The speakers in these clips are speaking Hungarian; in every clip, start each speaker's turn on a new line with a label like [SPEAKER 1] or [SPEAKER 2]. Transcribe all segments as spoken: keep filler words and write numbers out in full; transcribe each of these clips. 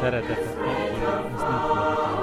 [SPEAKER 1] szeretetet nélkül ez nem fordító.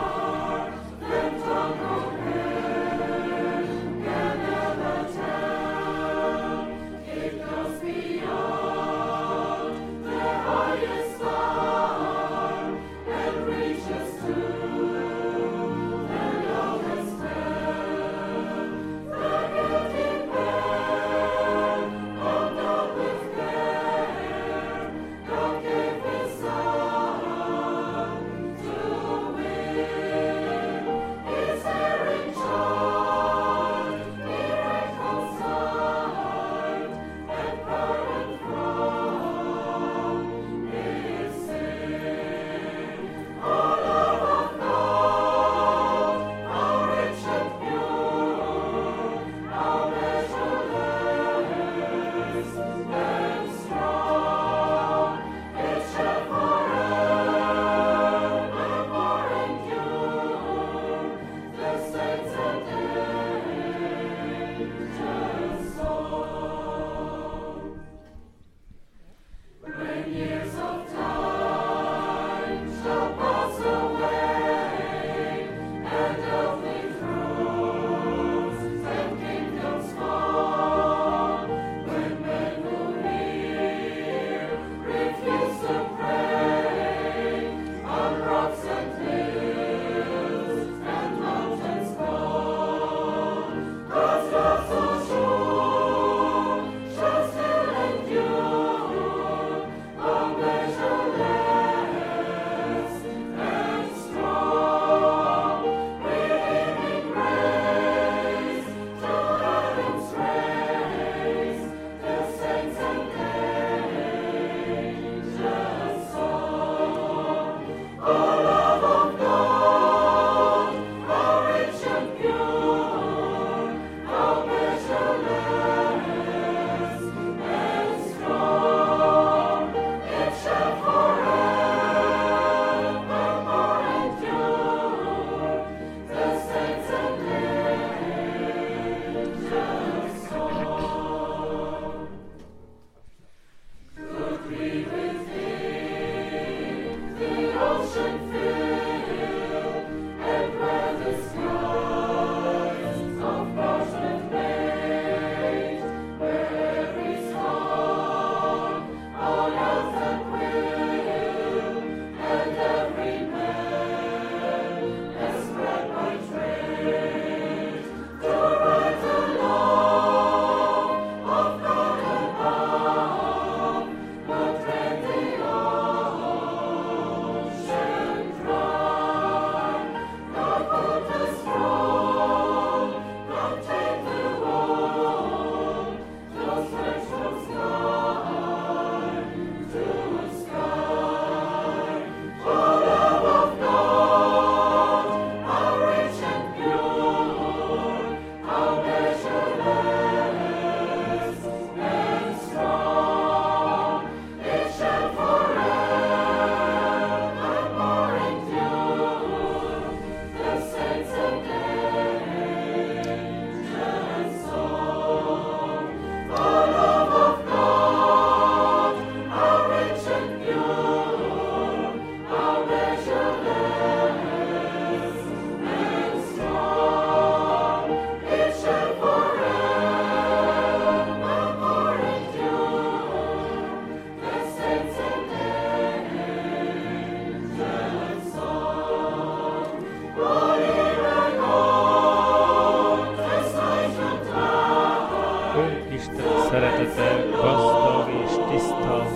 [SPEAKER 1] szeretete gazdag és tiszta,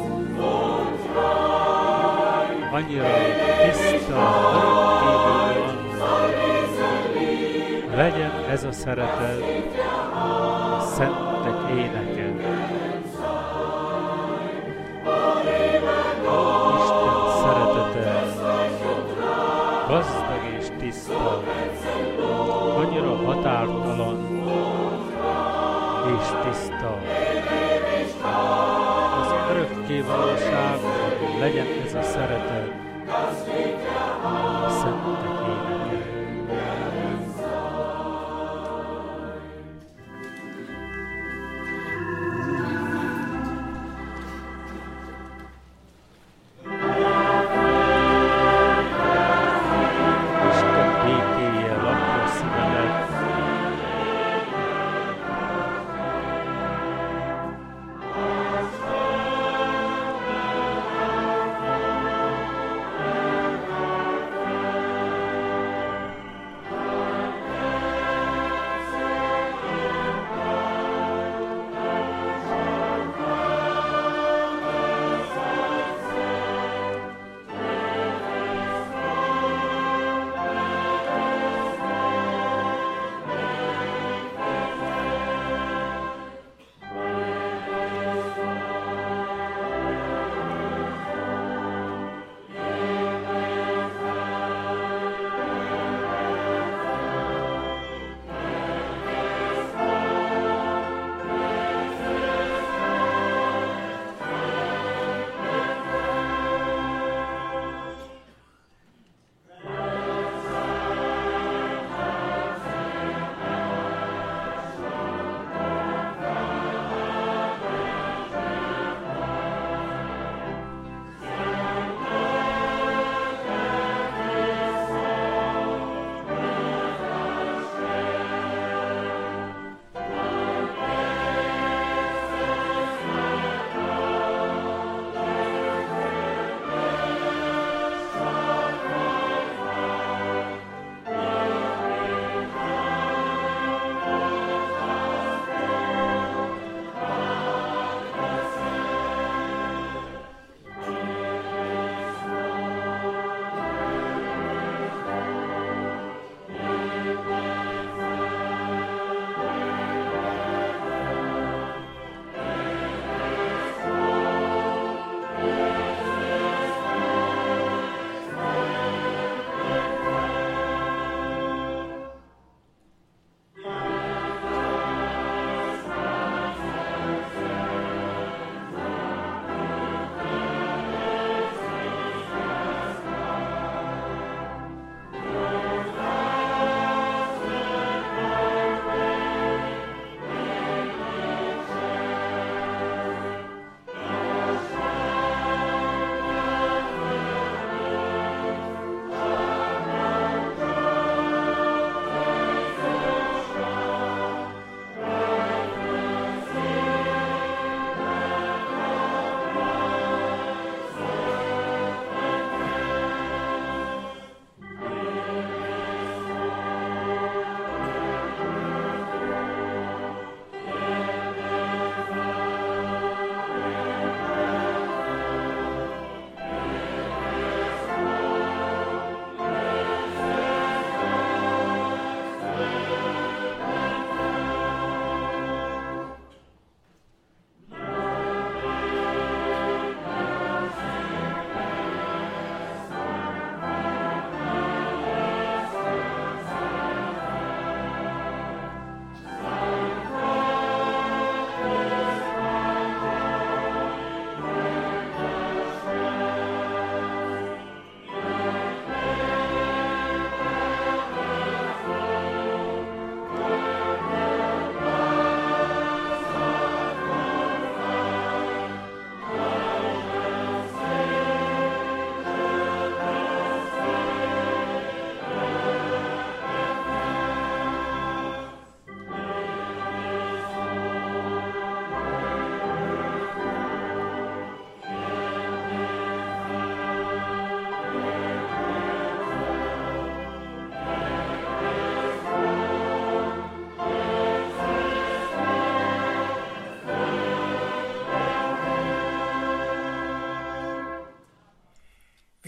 [SPEAKER 1] annyira tiszta, örökkévaló van. Legyen ez a szeretet a szentek éneke. Isten szeretete gazdag és tiszta, annyira határtalan és tiszta. Az örökkévalóságban legyen ez a szeretet a szentek éneke.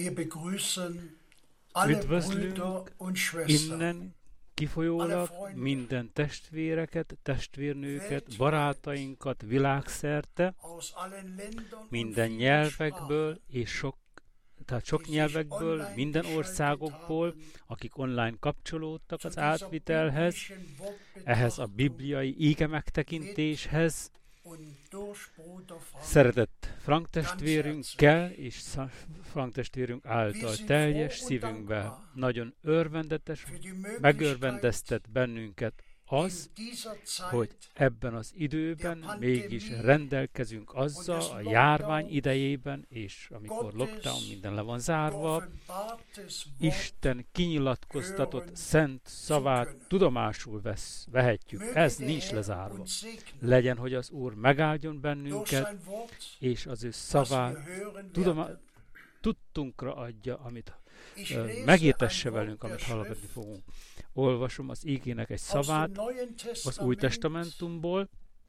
[SPEAKER 1] Üdvözlünk innen kifolyólag minden testvéreket, testvérnőket, barátainkat világszerte, minden nyelvekből és sok, tehát sok nyelvekből, minden országokból, akik online kapcsolódtak az átvitelhez, ehhez a bibliai íge megtekintéshez. Szeretett Frank testvérünkkel és Frank testvérünk által teljes szívünkbe nagyon örvendetes, megörvendeztet bennünket az, hogy ebben az időben mégis rendelkezünk azzal a járvány idejében, és amikor lockdown minden le van zárva, Isten kinyilatkoztatott szent szavát tudomásul vesz, vehetjük. Ez nincs lezárva. Legyen, hogy az Úr megáldjon bennünket, és az ő szavát tudoma- tudtunkra adja, amit uh, megértesse velünk, amit hallgatni fogunk. Olvasom az ígének egy szavát az Új Testamentumból,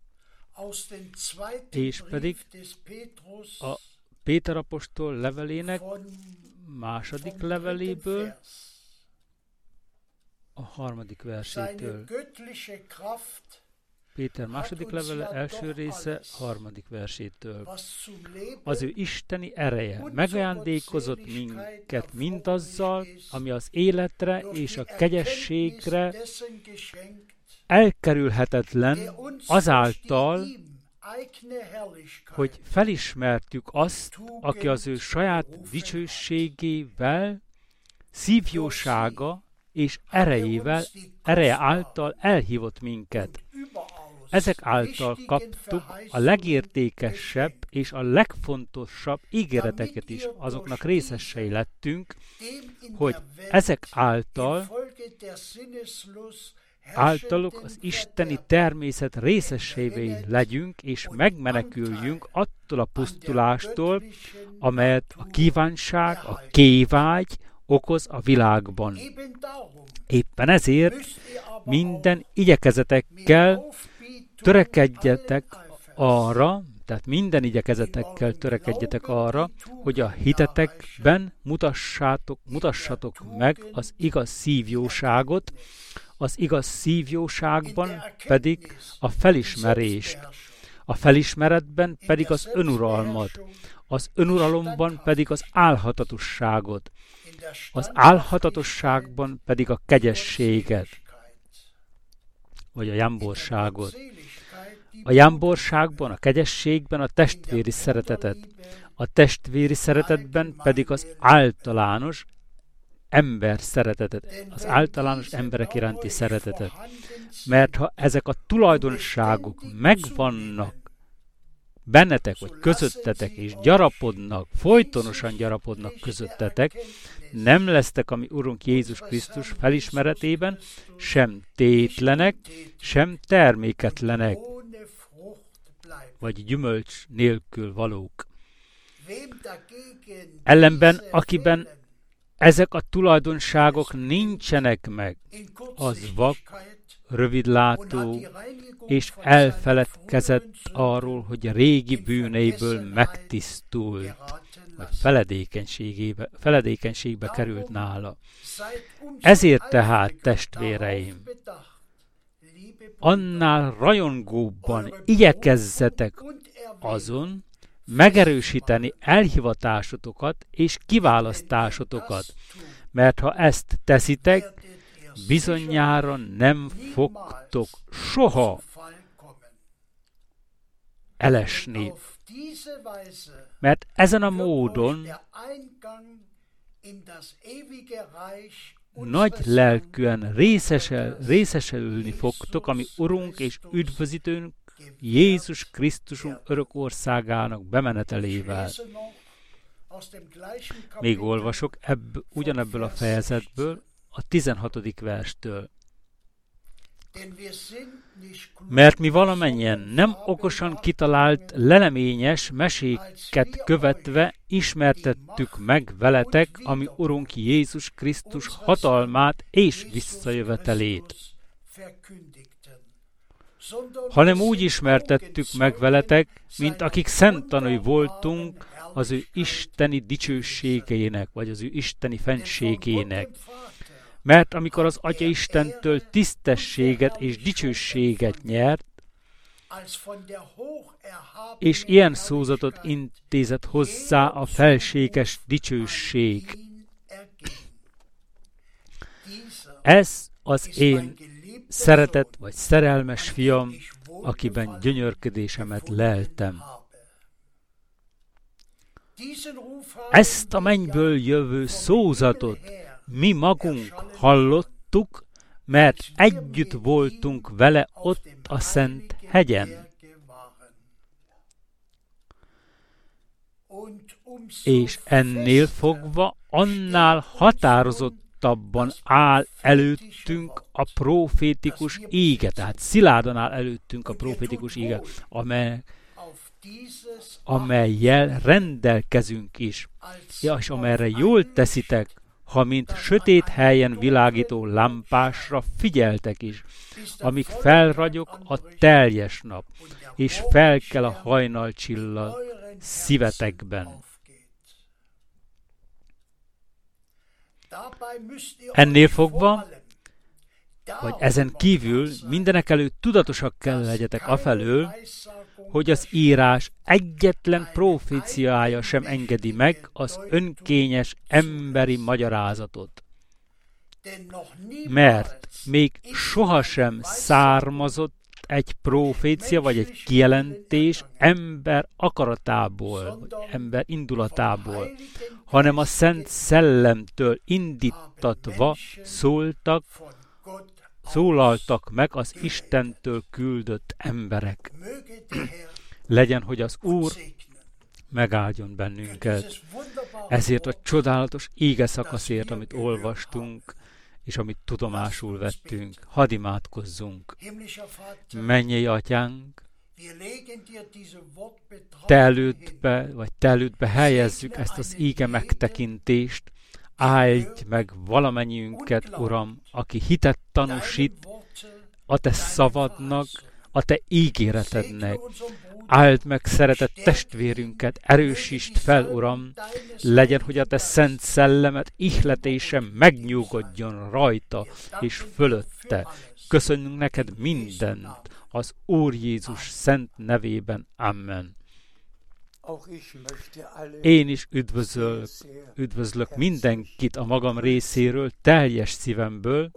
[SPEAKER 1] és pedig a Péter apostol levelének második leveléből, a harmadik versétől. Péter második levele első része, harmadik versétől. Az ő isteni ereje megajándékozott minket mindazzal, ami az életre és a kegyességre elkerülhetetlen azáltal, hogy felismertük azt, aki az ő saját dicsőségével, szívjósága és erejével, ereje által elhívott minket. Ezek által kaptuk a legértékesebb és a legfontosabb ígéreteket is, azoknak részesei lettünk, hogy ezek által általuk az isteni természet részeseivé legyünk, és megmeneküljünk attól a pusztulástól, amelyet a kívánság, a kévágy okoz a világban. Éppen ezért minden igyekezetekkel törekedjetek arra, tehát minden igyekezetekkel törekedjetek arra, hogy a hitetekben mutassátok, mutassatok meg az igaz szívjóságot, az igaz szívjóságban pedig a felismerést, a felismeretben pedig az önuralmat, az önuralomban pedig az álhatatosságot, az álhatatosságban pedig a kegyességet, vagy a jámborságot. A jámborságban, a kegyességben a testvéri szeretetet, a testvéri szeretetben pedig az általános ember szeretetet, az általános emberek iránti szeretetet. Mert ha ezek a tulajdonságok megvannak bennetek, vagy közöttetek, és gyarapodnak, folytonosan gyarapodnak közöttetek, nem lesztek a mi Urunk Jézus Krisztus felismeretében sem tétlenek, sem terméketlenek, vagy gyümölcs nélkül valók. Ellenben, akiben ezek a tulajdonságok nincsenek meg, az vak, rövidlátó, és elfeledkezett arról, hogy a régi bűneiből megtisztult, vagy feledékenységébe, feledékenységbe került nála. Ezért tehát, testvéreim, annál rajongóbban igyekezzetek azon megerősíteni elhivatásotokat és kiválasztásotokat, mert ha ezt teszitek, bizonyára nem fogtok soha elesni. Mert ezen a módon nagy lelkűen részesel, részesülni fogtok, ami Urunk és Üdvözítőnk Jézus Krisztusunk örök országának bemenetelével. Még olvasok ebb, ugyanebből a fejezetből, a tizenhatodik verstől. Mert mi valamennyien nem okosan kitalált, leleményes meséket követve ismertettük meg veletek, ami Urunk Jézus Krisztus hatalmát és visszajövetelét. hanem úgy ismertettük meg veletek, mint akik szemtanúi voltunk az ő isteni dicsőségének, vagy az ő isteni fentségének. Mert amikor az Atya Istentől tisztességet és dicsőséget nyert, és ilyen szózatot intézett hozzá a felséges dicsőség. Ez az én szeretett vagy szerelmes fiam, akiben gyönyörködésemet leltem. Ezt a mennyből jövő szózatot mi magunk hallottuk, mert együtt voltunk vele ott a Szent hegyen. És ennél fogva annál határozottabban áll előttünk a profétikus íge, tehát szilárdan áll előttünk a profétikus íge, amely, amellyel rendelkezünk is, ja, és amelyre jól teszitek, ha mint sötét helyen világító lámpásra figyeltek is, amíg felragyog a teljes nap, és felkel a hajnalcsillag szívetekben. Ennél fogva, vagy ezen kívül mindenekelőtt tudatosak kell legyetek afelől, hogy az írás egyetlen proféciája sem engedi meg az önkényes emberi magyarázatot. Mert még sohasem származott egy profécia vagy egy kijelentés ember akaratából, vagy ember indulatából, hanem a Szent Szellemtől indítatva szóltak, szólaltak meg az Istentől küldött emberek. Legyen, hogy az Úr megáldjon bennünket. Ezért a csodálatos íge szakaszért, amit olvastunk, és amit tudomásul vettünk. Hadd imádkozzunk. Mennyei Atyánk, Te elődbe, vagy Te elődbe helyezzük ezt az íge megtekintést. Áldj meg valamennyiünket, Uram, aki hitet tanúsít a Te szavadnak, a Te ígéretednek. Áld meg szeretett testvérünket, erősítsd fel, Uram, legyen, hogy a Te szent szellemet ihletése megnyugodjon rajta és fölötte. Köszönjünk neked mindent az Úr Jézus szent nevében. Amen. Én is üdvözlök, üdvözlök mindenkit a magam részéről, teljes szívemből,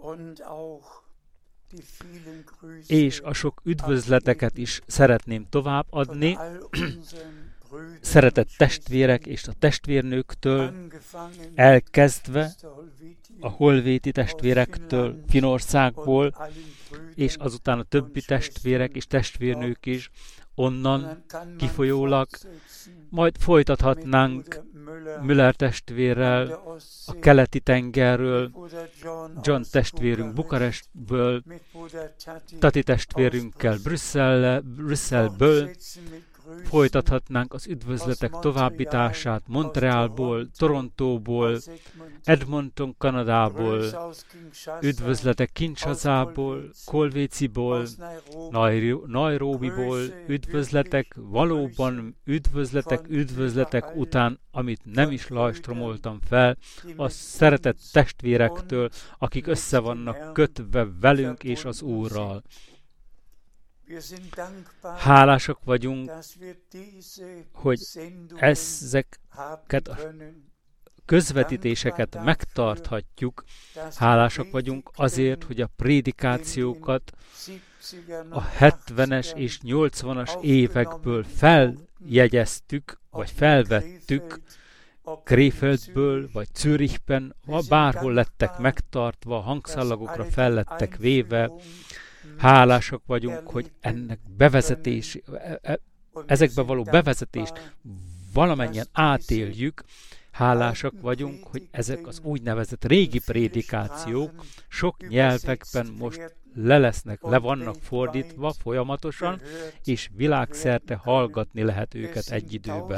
[SPEAKER 1] és a sok üdvözleteket is szeretném továbbadni, szeretett testvérek és a testvérnőktől, elkezdve a holvéti testvérektől, Finnországból, és azután a többi testvérek és testvérnők is, onnan kifolyólag, majd folytathatnánk Müller testvérrel, a keleti tengerről, John testvérünk Bukarestből, Tati testvérünkkel Brüsszel, Brüsszelből, folytathatnánk az üdvözletek továbbítását Montrealból, Torontóból, Edmonton, Kanadából, üdvözletek Kinshasából, Kolvéciból, Nairobiból, üdvözletek, valóban üdvözletek, üdvözletek után, amit nem is lajstromoltam fel, a szeretett testvérektől, akik össze vannak kötve velünk és az Úrral. Hálásak vagyunk, hogy ezeket a közvetítéseket megtarthatjuk. Hálásak vagyunk azért, hogy a prédikációkat a hetvenes és nyolcvanas évekből feljegyeztük, vagy felvettük, Krefeld-ből, vagy Zürichben, bárhol lettek megtartva, hangszallagokra fellettek véve. Hálásak vagyunk, hogy ennek bevezetés, ezekbe való bevezetést valamennyien átéljük. Hálásak vagyunk, hogy ezek az úgynevezett régi prédikációk sok nyelvekben most le lesznek, le vannak fordítva folyamatosan, és világszerte hallgatni lehet őket egy időben.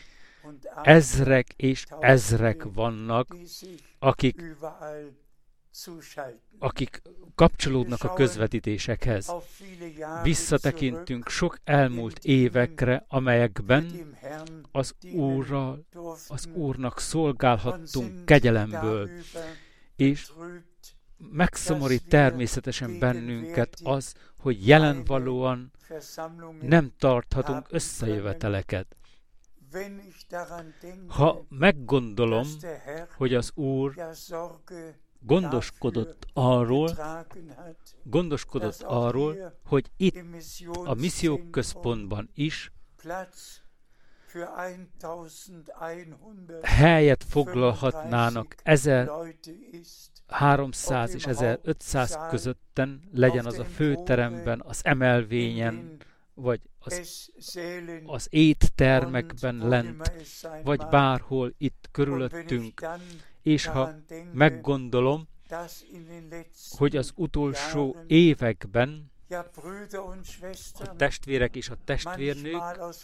[SPEAKER 1] Ezrek és ezrek vannak, akik akik kapcsolódnak a közvetítésekhez. Visszatekintünk sok elmúlt évekre, amelyekben az Úrral, az Úrnak szolgálhattunk kegyelemből, és megszomorít természetesen bennünket az, hogy jelenvalóan nem tarthatunk összejöveteleket. Ha meggondolom, hogy az Úr gondoskodott arról, gondoskodott arról, hogy itt a missziók központban is helyet foglalhatnának ezerháromszáz és ezerötszáz közötten, legyen az a főteremben, az emelvényen, vagy az, az éttermekben lent, vagy bárhol itt körülöttünk, és ha meggondolom, hogy az utolsó években a testvérek és a testvérnők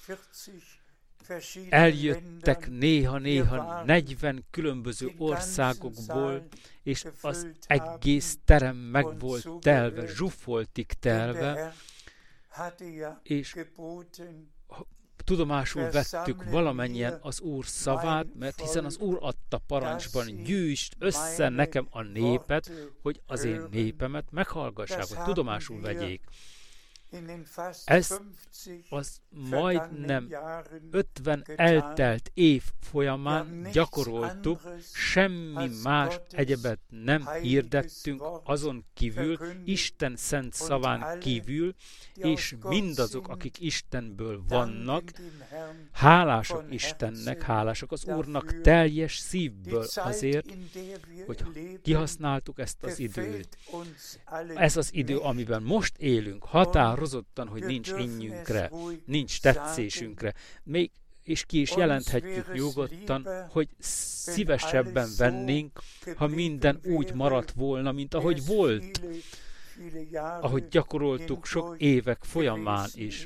[SPEAKER 1] eljöttek néha-néha negyven különböző országokból, és az egész terem meg volt telve, zsúfoltig telve, és tudomásul vettük valamennyien az Úr szavát, mert hiszen az Úr adta parancsban, gyűjtsd össze nekem a népet, hogy az én népemet meghallgassák, hogy tudomásul vegyék. Ezt az majdnem ötven eltelt év folyamán gyakoroltuk, semmi más egyebet nem hirdettünk azon kívül, Isten szent szaván kívül, és mindazok, akik Istenből vannak, hálások Istennek, hálások az Úrnak teljes szívből azért, hogy kihasználtuk ezt az időt. Ez az idő, amiben most élünk, határozottan, hogy nincs innyünkre, nincs tetszésünkre, még és ki is jelenthetjük nyugodtan, hogy szívesebben vennénk, ha minden úgy maradt volna, mint ahogy volt, ahogy gyakoroltuk sok évek folyamán is.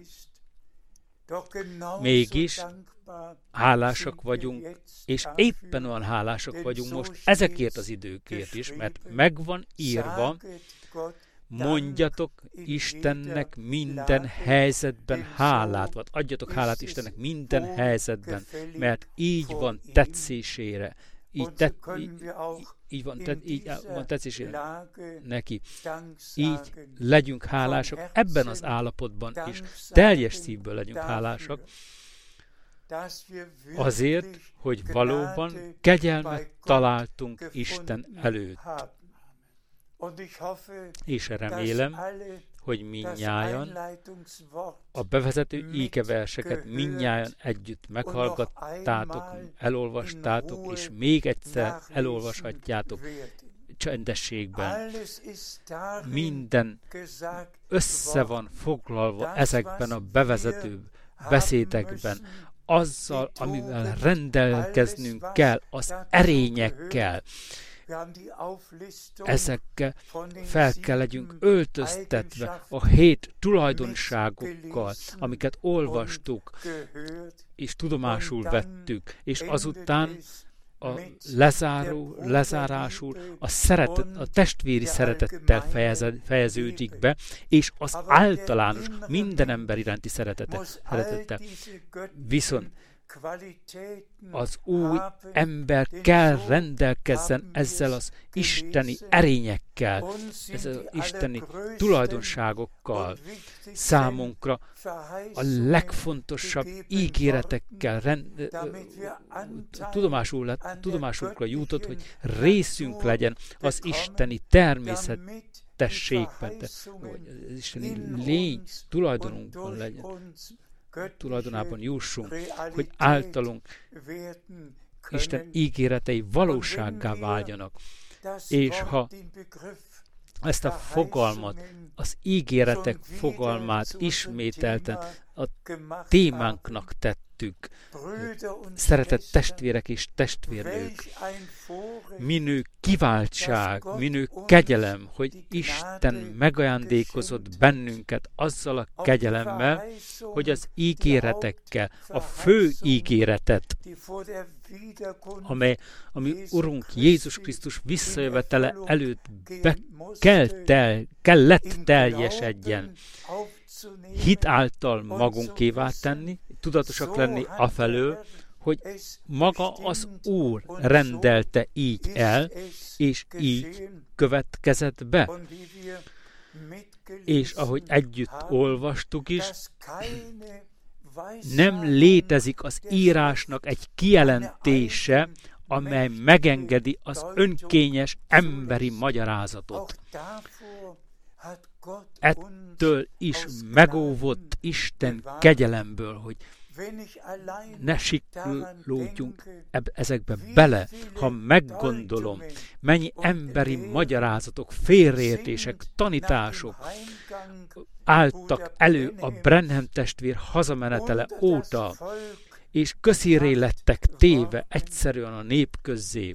[SPEAKER 1] Mégis hálásak vagyunk, és éppen olyan hálásak vagyunk most ezekért az időkért is, mert meg van írva, mondjatok Istennek minden helyzetben hálát, vagy adjatok hálát Istennek minden helyzetben, mert így van tetszésére, így, te, így, így, van, te, így van tetszésére neki. Így legyünk hálásak ebben az állapotban is, teljes szívből legyünk hálásak, azért, hogy valóban kegyelmet találtunk Isten előtt. És remélem, hogy mindnyájan a bevezető ígeverseket mindnyájan együtt meghallgattátok, elolvastátok, és még egyszer elolvashatjátok csendességben. Minden össze van foglalva ezekben a bevezető beszédekben, azzal, amivel rendelkeznünk kell, az erényekkel. Ezekkel fel kell legyünk öltöztetve a hét tulajdonságokkal, amiket olvastuk, és tudomásul vettük, és azután a lezáró, lezárásul a, szeretet, a testvéri szeretettel fejezed, fejeződik be, és az általános, minden ember iránti szeretettel. Viszont az új ember kell rendelkezzen ezzel az isteni erényekkel, ezzel az isteni tulajdonságokkal. Számunkra a legfontosabb ígéretekkel rend, tudomásul, tudomásunkra jutott, hogy részünk legyen az isteni természetességben, vagy az isteni lény tulajdonunkban legyen. Tulajdonában jussunk, hogy általunk Isten ígéretei valósággá váljanak. És ha ezt a fogalmat, az ígéretek fogalmát ismételten a témánknak tettük, előttük. Szeretett testvérek és testvérnők, minő kiváltság, minő kegyelem, hogy Isten megajándékozott bennünket azzal a kegyelemmel, hogy az ígéretekkel, a fő ígéretet, amely, ami Urunk Jézus Krisztus visszajövetele előtt be kell tel, kellett teljesedjen, hit által magunkévá tenni, tudatosak lenni afelől, hogy maga az Úr rendelte így el, és így következett be. És ahogy együtt olvastuk is, nem létezik az írásnak egy kijelentése, amely megengedi az önkényes emberi magyarázatot. Ettől is megóvott Isten kegyelemből, hogy ne siklódjunk ezekbe bele, ha meggondolom, mennyi emberi magyarázatok, félreértések, tanítások álltak elő a Branham testvér hazamenetele óta, és közhírré lettek téve egyszerűen a nép közzé.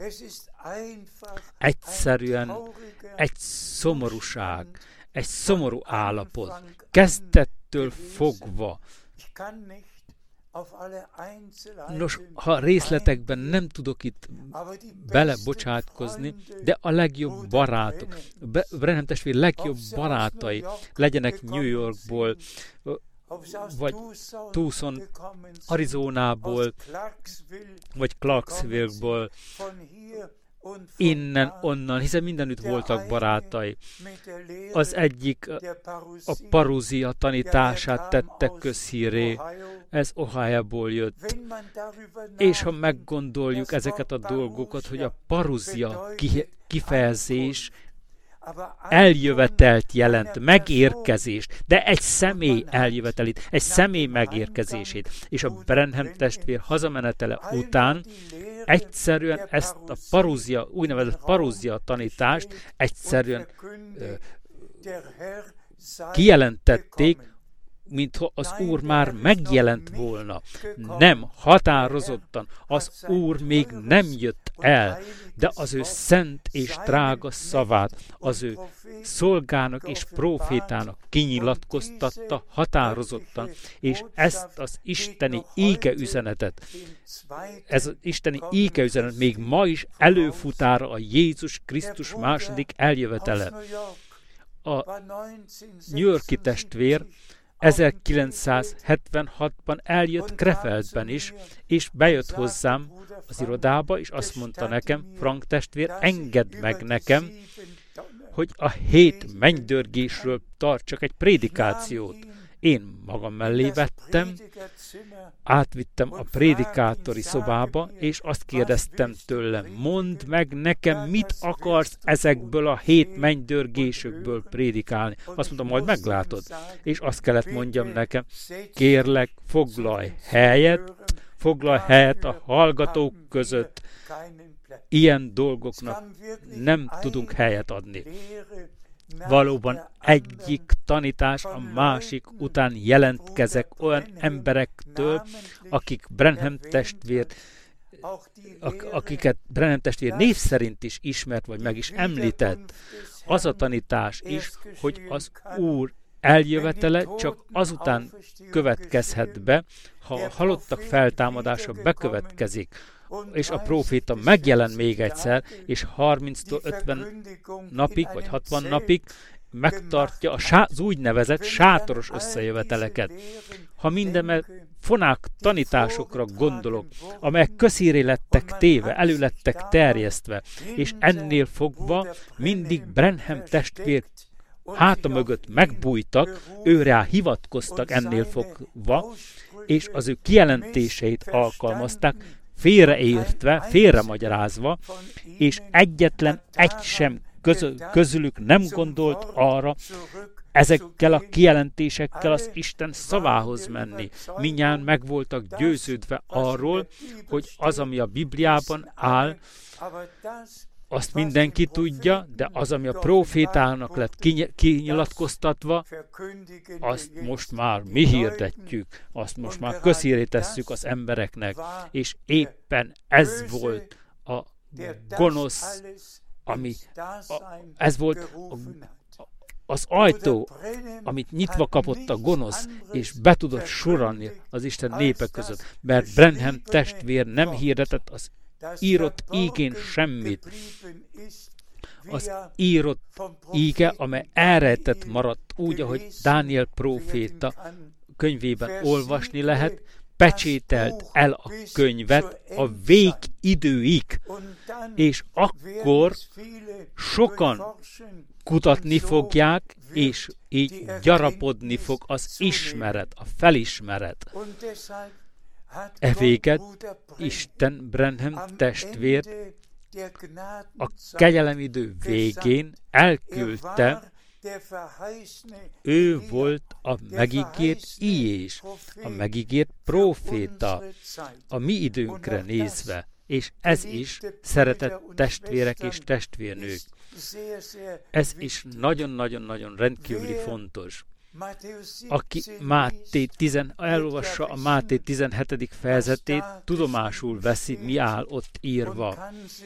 [SPEAKER 1] Egyszerűen egy szomorúság, egy szomorú állapot, kezdettől fogva. Nos, ha részletekben nem tudok itt belebocsátkozni, de a legjobb barátok, Branham testvér legjobb barátai, legyenek New Yorkból, vagy Tucson, Arizonából, vagy Clarksville-ból, innen, onnan, hiszen mindenütt voltak barátai. Az egyik a parúzia tanítását tette közhírré, ez Ohioból jött. És ha meggondoljuk ezeket a dolgokat, hogy a parúzia kifejezés eljövetelt jelent, megérkezést, de egy személy eljövetelét, egy személy megérkezését. És a Branham testvér hazamenetele után egyszerűen ezt a parúzia, úgynevezett parúzia tanítást egyszerűen ö, kijelentették, mintha az Úr már megjelent volna. Nem, határozottan, az Úr még nem jött el, de az ő szent és drága szavát, az ő szolgának és prófétának kinyilatkoztatta határozottan, és ezt az isteni íge üzenetet, ez az isteni íge üzenet még ma is előfutára a Jézus Krisztus második eljövetele. A New York-i testvér ezerkilencszázhetvenhatban eljött Krefeldben is, és bejött hozzám az irodába, és azt mondta nekem, Frank testvér, engedd meg nekem, hogy a hét mennydörgésről tartsak egy prédikációt. Én magam mellé vettem, átvittem a prédikátori szobába, és azt kérdeztem tőle, mondd meg nekem, mit akarsz ezekből a hét mennydörgésökből prédikálni. Azt mondtam, majd meglátod. És azt kellett mondjam nekem, kérlek, foglalj helyet, foglalj helyet a hallgatók között. Ilyen dolgoknak nem tudunk helyet adni. Valóban egyik tanítás a másik után jelentkezek olyan emberektől, akik Branham testvért, akiket Branham testvér név szerint is ismert, vagy meg is említett. Az a tanítás is, hogy az Úr eljövetele csak azután következhet be, ha a halottak feltámadása bekövetkezik, és a próféta megjelen még egyszer, és harminctól ötven napig, vagy hatvan napig megtartja az úgynevezett sátoros összejöveteleket. Ha minden fonák tanításokra gondolok, amelyek közhírré lettek téve, elő lettek terjesztve, és ennél fogva mindig Branham testvér háta mögött megbújtak, őrá hivatkoztak ennél fogva, és az ő kijelentéseit alkalmazták, félreértve, félremagyarázva, és egyetlen egy sem közül, közülük nem gondolt arra, ezekkel a kijelentésekkel az Isten szavához menni. Mindnyájan meg voltak győződve arról, hogy az, ami a Bibliában áll, azt mindenki tudja, de az, ami a prófétának lett kinyilatkoztatva, azt most már mi hirdetjük, azt most már közhíré tesszük az embereknek, és éppen ez volt a gonosz, ami, a, ez volt a, az ajtó, amit nyitva kapott a gonosz, és be tudott sorolni az Isten népe között, mert Branham testvér nem hirdetett az írott ígén semmit. Az írott íge, amely elrejtett maradt úgy, ahogy Dániel próféta könyvében olvasni lehet, pecsételt el a könyvet a végidőig, és akkor sokan kutatni fogják, és így gyarapodni fog az ismeret, a felismeret. E véget Isten Branham testvért a kegyelemidő végén elküldte, ő volt a megígért Ilyés, a megígért próféta, a mi időnkre nézve, és ez is, szeretett testvérek és testvérnők, ez is nagyon-nagyon-nagyon rendkívüli fontos. Aki Máté tizen, elolvassa a Máté tizenhetedik fejezetét, tudomásul veszi, mi áll ott írva,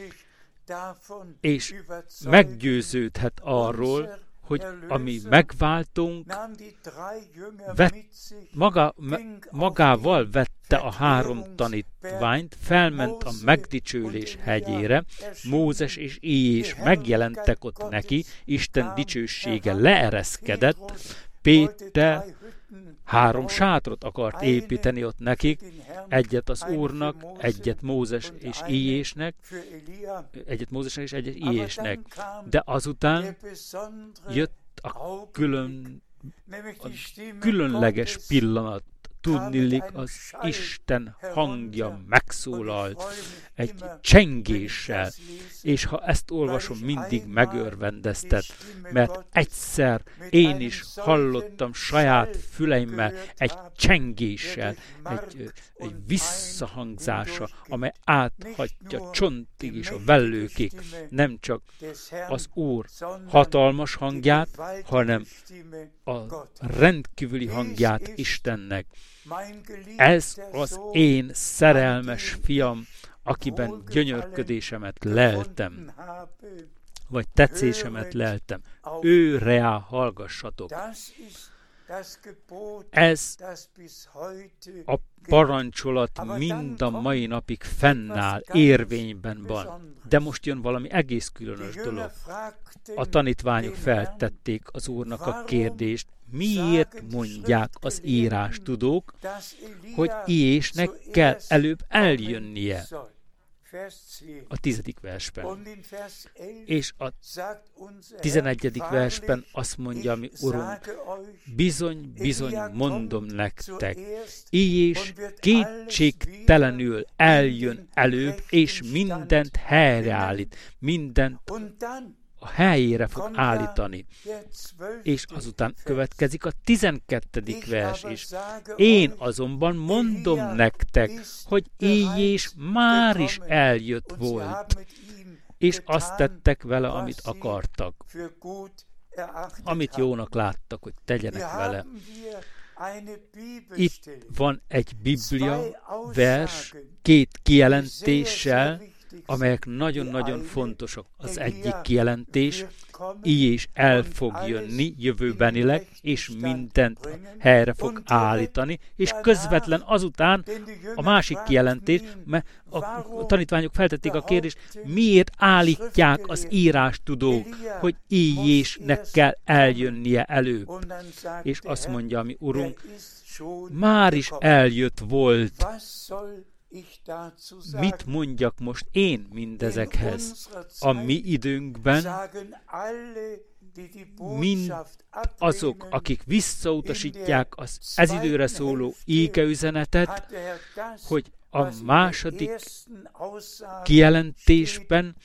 [SPEAKER 1] és meggyőződhet arról, hogy a mi megváltunk vett, maga, me, magával vette a három tanítványt, felment a megdicsőlés hegyére, Mózes és Ilyés megjelentek ott neki, Isten dicsősége leereszkedett, Péter három sátrot akart építeni ott nekik, egyet az Úrnak, egyet Mózes és Ilyésnek, egyet Mózesnek és egyet Ilyésnek. De azután jött a, külön, a különleges pillanat, tudniillik az Isten hangja megszólalt egy csengéssel, és ha ezt olvasom, mindig megörvendeztet, mert egyszer én is hallottam saját füleimmel egy csengéssel, egy, egy visszahangzása, amely áthatja csontig és a vellőkig, nem csak az Úr hatalmas hangját, hanem a rendkívüli hangját Istennek. Ez az én szerelmes fiam, akiben gyönyörködésemet leltem, vagy tetszésemet leltem. Őre hallgassatok. Ez a parancsolat mind a mai napig fennáll, érvényben van. De most jön valami egész különös dolog. A tanítványok feltették az Úrnak a kérdést, miért mondják az írástudók, hogy Ilyésnek kell előbb eljönnie? A tizedik versben. És a tizenegyedik versben azt mondja mi Urunk, bizony, bizony mondom nektek, Ilyés kétségtelenül eljön előbb, és mindent helyreállít, mindent a helyére fog állítani. És azután következik a tizenkettedik vers is. Én azonban mondom nektek, hogy Ilyés már is eljött volt, és azt tettek vele, amit akartak, amit jónak láttak, hogy tegyenek vele. Itt van egy Biblia vers, két kijelentéssel, amelyek nagyon-nagyon fontosak. Az egyik kijelentés, Ilyés el fog jönni jövőbenileg, és mindent helyre fog állítani, és közvetlen azután a másik kijelentés, mert a tanítványok feltették a kérdést, miért állítják az írástudók, hogy Ilyésnek kell eljönnie előbb. És azt mondja, mi Urunk, már is eljött volt. Mit mondjak most én mindezekhez? A mi időnkben mind azok, akik visszautasítják az ez időre szóló égeüzenetet, hogy a második kijelentésben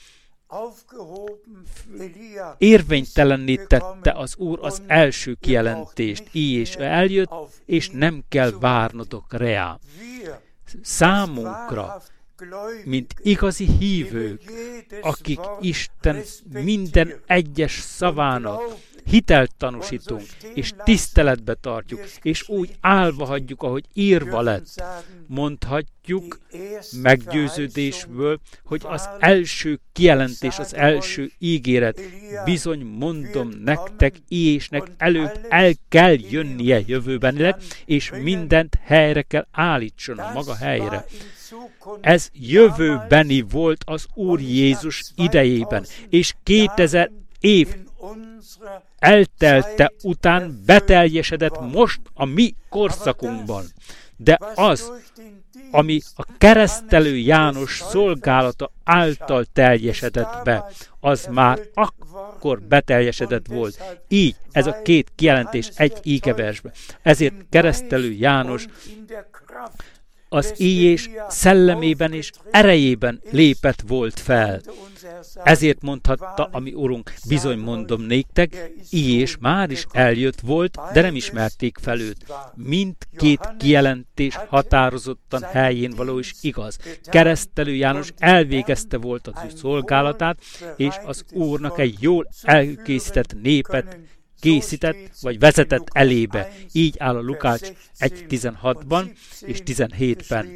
[SPEAKER 1] érvénytelenítette az Úr az első kijelentést. Ilyés eljött, és nem kell várnotok rá. Számunkra mint igazi hívők, akik Isten minden egyes szavának hitelt tanúsítunk, és tiszteletbe tartjuk, és úgy állva hagyjuk, ahogy írva lett. Mondhatjuk meggyőződésből, hogy az első kijelentés, az első ígéret, bizony mondom nektek, Ilyésnek előbb el kell jönnie jövőbenileg, és mindent helyre kell állítson a maga helyre. Ez jövőbeni volt az Úr Jézus idejében, és kétezer év eltelte után beteljesedett most a mi korszakunkban. De az, ami a keresztelő János szolgálata által teljesedett be, az már akkor beteljesedett volt. Így ez a két kijelentés egy ígeversben. Ezért keresztelő János az Íjés szellemében és erejében lépett volt fel. Ezért mondhatta a mi Urunk, bizony mondom néktek, Íjés már is eljött volt, de nem ismerték fel őt. Mindkét kijelentés határozottan helyén való is igaz. Keresztelő János elvégezte volt az ő szolgálatát, és az Úrnak egy jól elkészített népet készített, vagy vezetett elébe. Így áll a Lukács egy tizenhatban és tizenhétben.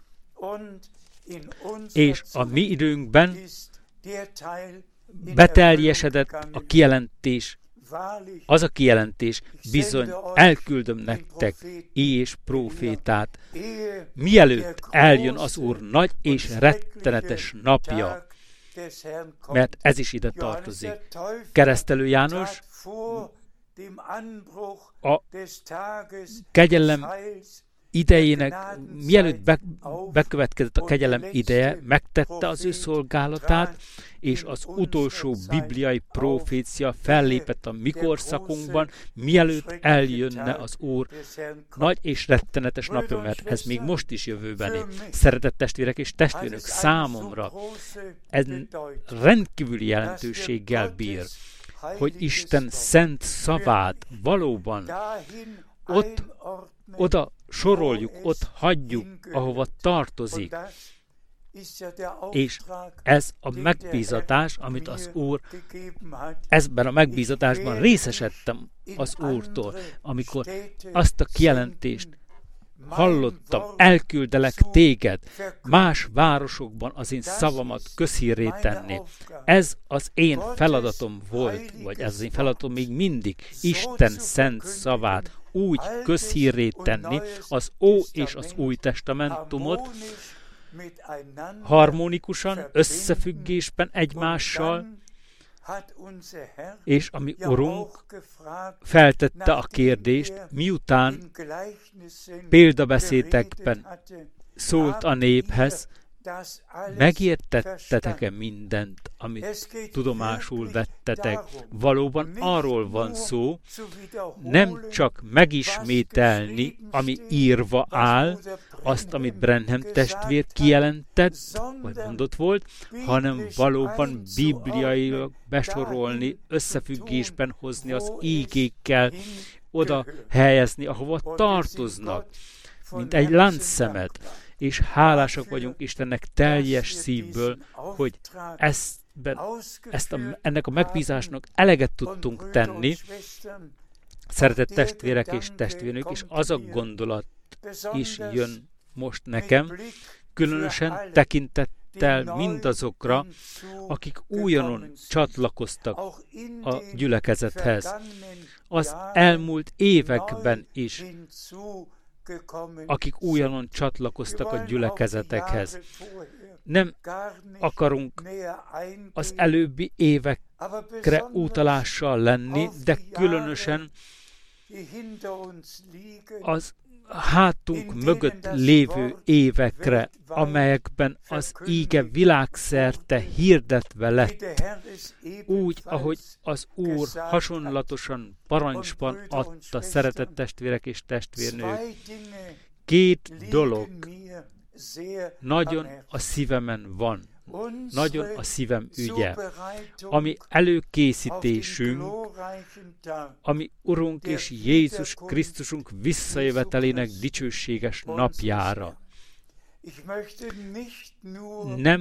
[SPEAKER 1] És a mi időnkben beteljesedett a kijelentés, az a kijelentés, bizony elküldöm nektek és prófétát, mielőtt eljön az Úr nagy és rettenetes napja, mert ez is ide tartozik. Keresztelő János a kegyelem idejének, mielőtt be, bekövetkezett a kegyelem ideje, megtette az ő szolgálatát, és az utolsó bibliai profécia fellépett a mi korszakunkban, mielőtt eljönne az Úr nagy és rettenetes napja, mert ez még most is jövőbeni. Szeretett testvérek és testvérnök, számomra ez rendkívüli jelentőséggel bír, hogy Isten szent szavát valóban ott, oda soroljuk, ott hagyjuk, ahova tartozik. És ez a megbízatás, amit az Úr, ezben a megbízatásban részesedtem az Úrtól, amikor azt a kijelentést hallottam, elküldelek téged más városokban az én szavamat közhírré tenni. Ez az én feladatom volt, vagy ez az én feladatom még mindig, Isten szent szavát úgy közhírré tenni, az Ó és az Új Testamentumot harmonikusan, összefüggésben egymással, és a mi Urunk feltette a kérdést, miután példabeszédekben szólt a néphez, megértettetek-e mindent, amit tudomásul vettetek? Valóban arról van szó, nem csak megismételni, ami írva áll, azt, amit Branham testvér kijelentett, vagy mondott volt, hanem valóban bibliailag besorolni, összefüggésben hozni az ígékkel, oda helyezni, ahova tartoznak, mint egy láncszemet. És hálásak vagyunk Istennek teljes szívből, hogy eztben, ezt a, ennek a megbízásnak eleget tudtunk tenni, szeretett testvérek és testvérnők, és az a gondolat is jön most nekem, különösen tekintettel mindazokra, akik újonnan csatlakoztak a gyülekezethez. Az elmúlt években is, akik újonnan csatlakoztak a gyülekezetekhez. Nem akarunk az előbbi évekre utalással lenni, de különösen az hátunk mögött lévő évekre, amelyekben az íge világszerte hirdetve lett, úgy, ahogy az Úr hasonlatosan parancsban adta, szeretett testvérek és testvérnők. Két dolog nagyon a szívemen van, nagyon a szívem ügye, ami előkészítésünk, ami Urunk és Jézus Krisztusunk visszajövetelének dicsőséges napjára. Nem,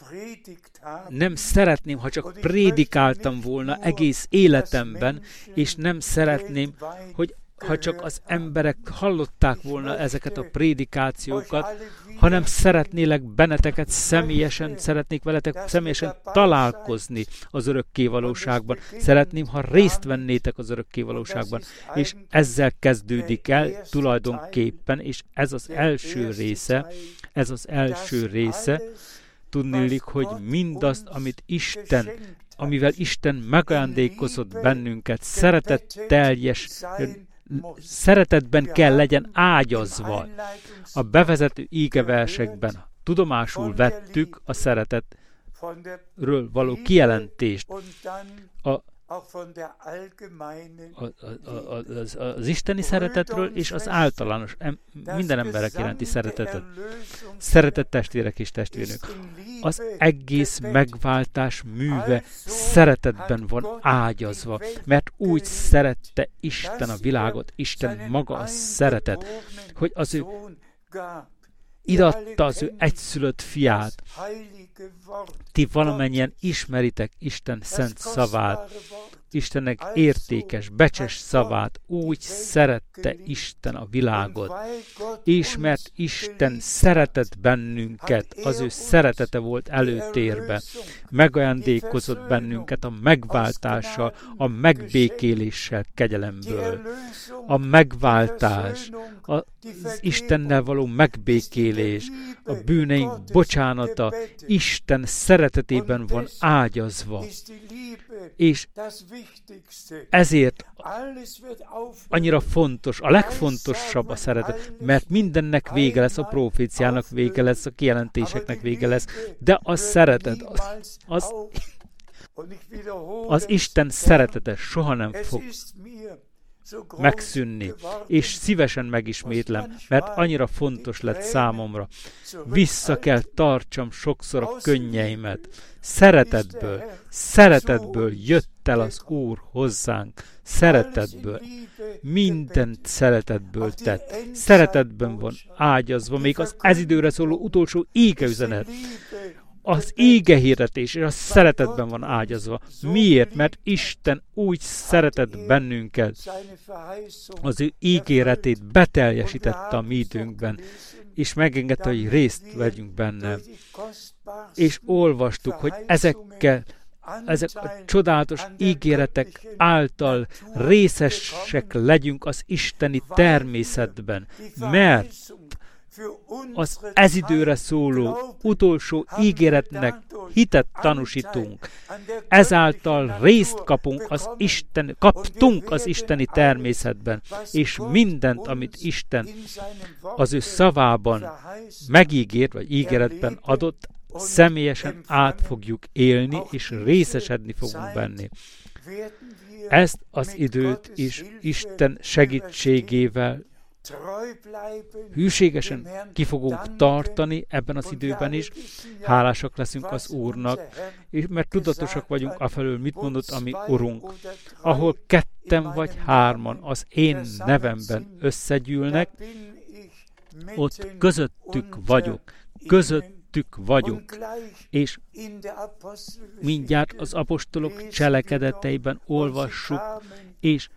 [SPEAKER 1] nem szeretném, ha csak prédikáltam volna egész életemben, és nem szeretném, hogy ha csak az emberek hallották volna ezeket a prédikációkat, hanem szeretnélek benneteket személyesen, szeretnék veletek személyesen találkozni az örökkévalóságban. Szeretném, ha részt vennétek az örökkévalóságban. És ezzel kezdődik el tulajdonképpen, és ez az első része, ez az első része, tudniillik, hogy mindazt, amit Isten, amivel Isten megajándékozott bennünket, szeretetteljes, szeretetben kell legyen ágyazva. A bevezető ígeversekben tudomásul vettük a szeretetről való kijelentést. A A, a, a, az, az isteni szeretetről és az általános, em, minden emberek iránti szeretetet. Szeretett testvérek és testvérnök. Az egész megváltás műve szeretetben van ágyazva, mert úgy szerette Isten a világot, Isten maga a szeretet, hogy az ő idatta az ő egyszülött fiát. Ti valamennyien ismeritek Isten szent szavát, Istennek értékes, becses szavát, úgy szerette Isten a világot. És mert Isten szeretett bennünket, az ő szeretete volt előtérbe, megajándékozott bennünket a megváltással, a megbékéléssel kegyelemből. A megváltás, az Istennel való megbékélés, a bűneink bocsánata Isten szeretetében van ágyazva. És ezért annyira fontos, a legfontosabb a szeretet, mert mindennek vége lesz, a proféciának vége lesz, a kijelentéseknek vége lesz, de a szeretet, az, az, az Isten szeretete soha nem fog megszűnni, és szívesen megismétlem, mert annyira fontos lett számomra. Vissza kell tartsam sokszor a könnyeimet. Szeretetből, szeretetből jött el az Úr hozzánk. Szeretetből. Mindent szeretetből tett. Szeretetben van ágyazva, még az ez időre szóló utolsó égeüzenet. Az égehirdetés és a szeretetben van ágyazva. Miért? Mert Isten úgy szeretett bennünket. Az ő ígéretét beteljesítette a mi időnkben, és megengedte, hogy részt vegyünk benne. És olvastuk, hogy ezekkel, ezek a csodálatos ígéretek által részesek legyünk az isteni természetben, mert az ez időre szóló utolsó ígéretnek hitet tanúsítunk. Ezáltal részt kapunk az Isten, kaptunk az isteni természetben, és mindent, amit Isten az ő szavában megígért, vagy ígéretben adott, személyesen át fogjuk élni, és részesedni fogunk benne. Ezt az időt is Isten segítségével hűségesen ki fogunk tartani ebben az időben is, hálásak leszünk az Úrnak, és mert tudatosak vagyunk afelől, mit mondott a mi Urunk. Ahol ketten vagy hárman az én nevemben összegyűlnek, ott közöttük vagyok, közöttük vagyok, és mindjárt az apostolok cselekedeteiben olvassuk, és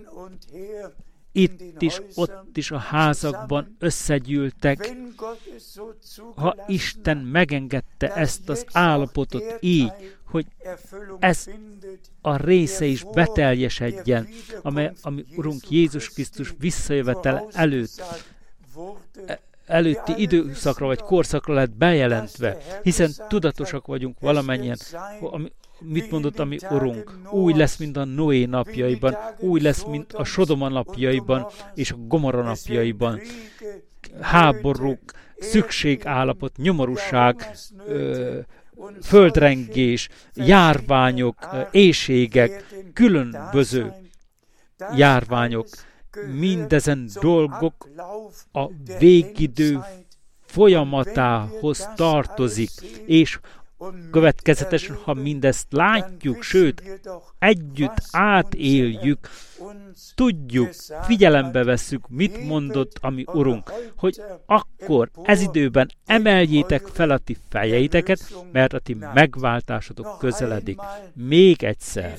[SPEAKER 1] itt is, ott is a házakban összegyűltek. Ha Isten megengedte ezt az állapotot így, hogy ez a része is beteljesedjen, amely ami Urunk Jézus Krisztus visszajövetel előtt, előtti időszakra vagy korszakra lett bejelentve, hiszen tudatosak vagyunk valamennyien, mit mondott a mi Urunk? Úgy lesz, mint a Noé napjaiban, úgy lesz, mint a Sodoma napjaiban és a Gomorra napjaiban. Háborúk, szükségállapot, nyomorúság, ö, földrengés, járványok, éhségek, különböző járványok, mindezen dolgok a végidő folyamatához tartozik, és következetesen, ha mindezt látjuk, sőt, együtt átéljük, tudjuk, figyelembe vesszük, mit mondott a mi Urunk, hogy akkor ez időben emeljétek fel a ti fejeiteket, mert a ti megváltásotok közeledik. Még egyszer.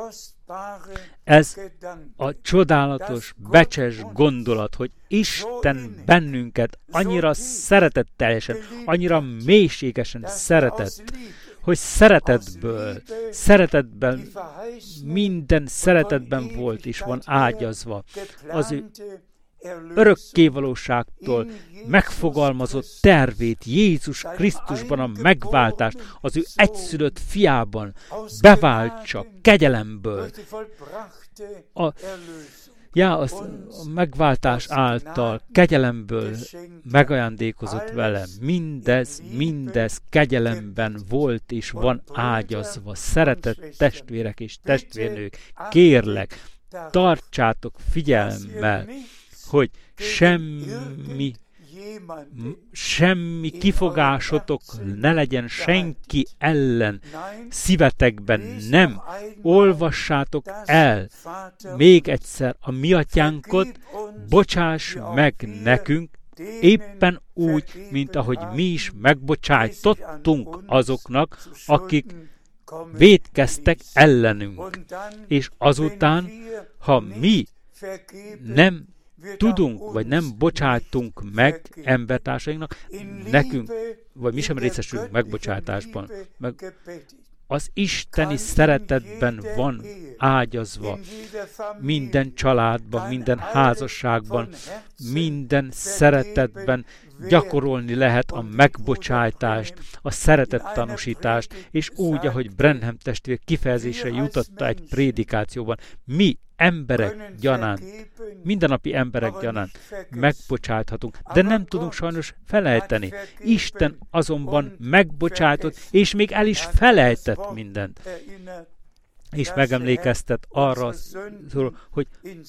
[SPEAKER 1] Ez a csodálatos, becses gondolat, hogy Isten bennünket annyira szeretetteljesen, annyira mélységesen szeretett, hogy szeretetből, szeretetben, minden szeretetben volt és van ágyazva. Az ő örökkévalóságtól megfogalmazott tervét Jézus Krisztusban a megváltást, az ő egyszülött fiában beváltsa kegyelemből. A, já, az, a megváltás által kegyelemből megajándékozott vele. Mindez, mindez kegyelemben volt és van ágyazva. Szeretett testvérek és testvérnők, kérlek, tartsátok figyelemmel, hogy semmi, semmi kifogásotok ne legyen senki ellen szívetekben, nem. Olvassátok el még egyszer a mi atyánkot, bocsáss meg nekünk, éppen úgy, mint ahogy mi is megbocsájtottunk azoknak, akik vétkeztek ellenünk. És azután, ha mi nem tudunk, vagy nem bocsátunk meg embertársainknak, nekünk, vagy mi sem részesülünk megbocsátásban. Meg az isteni szeretetben van ágyazva minden családban, minden házasságban, minden szeretetben gyakorolni lehet a megbocsátást, a szeretettanúsítást, és úgy, ahogy Branham testvér kifejezésre jutotta egy prédikációban, mi emberek gyanánt, mindennapi emberek gyanánt megbocsáthatunk, de nem tudunk sajnos felejteni. Isten azonban megbocsátott, és még el is felejtett mindent. És megemlékeztet arra, hogy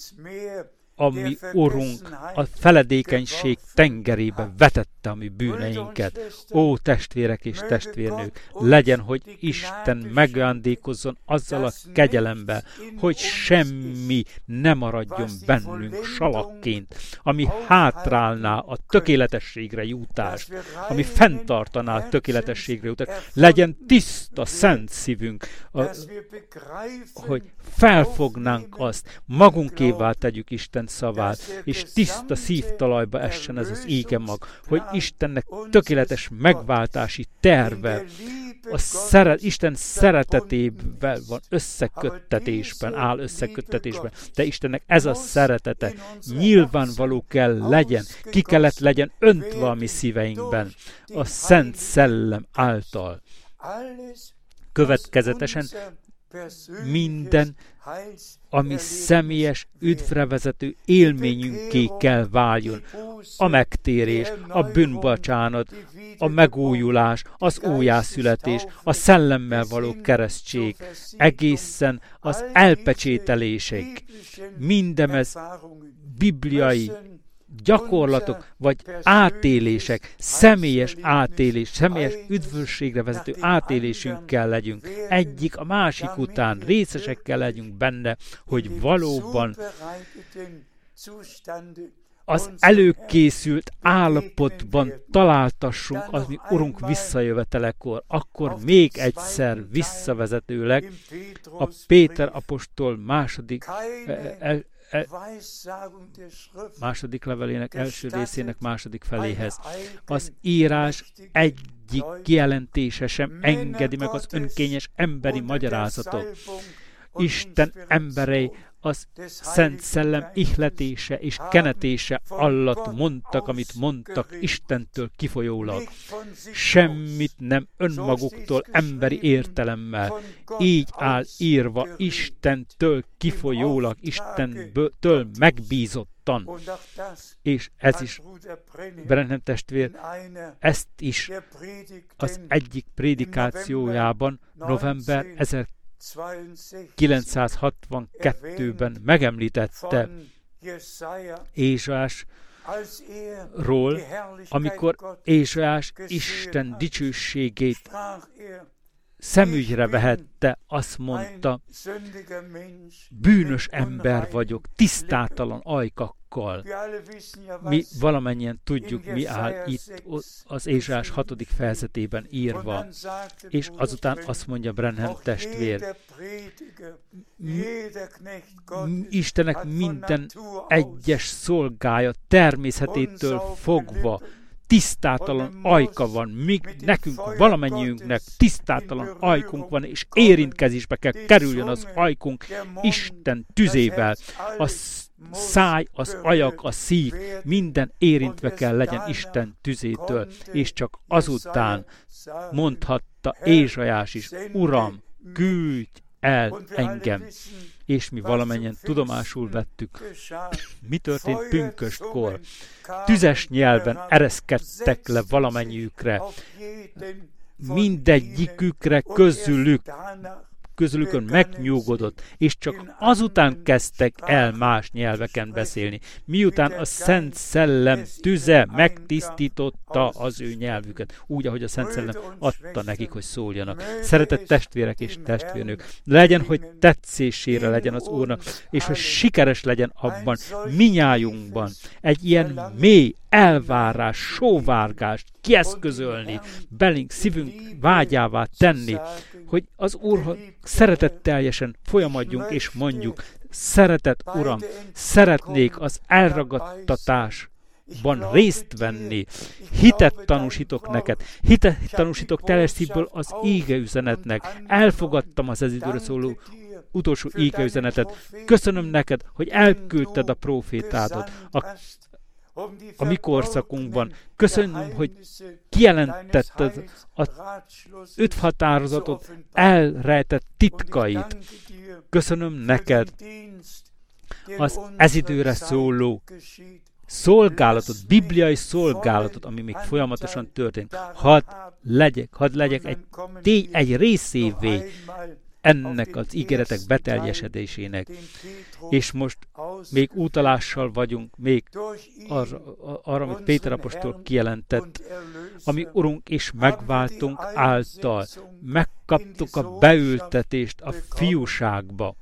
[SPEAKER 1] a mi Urunk a feledékenység tengerébe vetette a mi bűneinket. Ó, testvérek és testvérnők, legyen, hogy Isten megajándékozzon azzal a kegyelemben, hogy semmi ne maradjon bennünk salakként, ami hátrálná a tökéletességre jutást, ami fenntartaná a tökéletességre jutást. Legyen tiszta, szent szívünk, hogy felfognánk azt, magunkévá tegyük Isten szavát, és tiszta szívtalajba essen ez az ége mag, hogy Istennek tökéletes megváltási terve, a szeret, Isten szeretetével van összeköttetésben, áll összeköttetésben, de Istennek ez a szeretete nyilvánvaló kell legyen, ki kellett legyen öntve a mi szíveinkben, a Szent Szellem által. Következetesen minden, ami személyes, üdvrevezető élményünké kell váljon. A megtérés, a bűnbocsánat, a megújulás, az újjászületés, a szellemmel való keresztség, egészen az elpecsételésig. Mindemez bibliai gyakorlatok, vagy átélések, személyes átélés, személyes üdvösségre vezető átélésünkkel legyünk. Egyik a másik után részesekkel legyünk benne, hogy valóban az előkészült állapotban találtassunk az mi Urunk visszajövetelekor, akkor még egyszer visszavezetőleg a Péter apostol második el, el, második levelének első részének második feléhez. Az írás egyik kijelentése sem engedi meg az önkényes emberi magyarázatot. Isten emberei az Szent Szellem ihletése és kenetése alatt mondtak, amit mondtak Istentől kifolyólag. Semmit nem önmaguktól emberi értelemmel. Így áll írva Istentől kifolyólag, Istentől megbízottan. És ez is, Branham testvér, ezt is az egyik prédikációjában november ezerkilencszázhatvankettőben megemlítette Ézsás ról, amikor Ézsaiás Isten dicsőségét szemügyre vehette, azt mondta, bűnös ember vagyok, tisztátalan ajkakkal. Mi valamennyien tudjuk, mi áll itt az Ézsaiás hatodik fejezetében írva. És azután azt mondja Branham testvér, Istennek minden egyes szolgája természetétől fogva tisztátalan ajka van, míg nekünk, valamennyiünknek tisztátalan ajkunk van, és érintkezésbe kell kerüljön az ajkunk Isten tüzével. A száj, az ajak, a szív, minden érintve kell legyen Isten tüzétől, és csak azután mondhatta Ézsaiás is, Uram, küldj el engem. És mi valamennyien tudomásul vettük, mi történt pünköstkor. Tüzes nyelven ereszkedtek le valamennyiükre, mindegyikükre közülük, közülükön megnyugodott, és csak azután kezdtek el más nyelveken beszélni, miután a Szent Szellem tüze megtisztította az ő nyelvüket, úgy, ahogy a Szent Szellem adta nekik, hogy szóljanak. Szeretett testvérek és testvérnők, legyen, hogy tetszésére legyen az Úrnak, és hogy sikeres legyen abban, minnyájunkban egy ilyen mély elvárás, sóvárgást kieszközölni, belénk, szívünk vágyává tenni, hogy az Úrhoz szeretetteljesen folyamadjunk és mondjuk, szeretett Uram, szeretnék az elragadtatásban részt venni. Hitet tanúsítok neked, hitet tanúsítok teljes szívből az íge üzenetnek. Elfogadtam az ez időre szóló utolsó íge üzenetet. Köszönöm neked, hogy elküldted a prófétádat a a mi korszakunkban. Köszönöm, hogy kijelentetted az öt határozatot, elrejtett titkait. Köszönöm neked az ez időre szóló szolgálatot, bibliai szolgálatot, ami még folyamatosan történt. Hadd legyek, hadd legyek egy, tény, egy részévé ennek az ígéretek beteljesedésének. És most még utalással vagyunk, még arra, arra amit Péter apostol kijelentett, ami Urunk és megváltunk által. Megkaptuk a beültetést a fiúságba.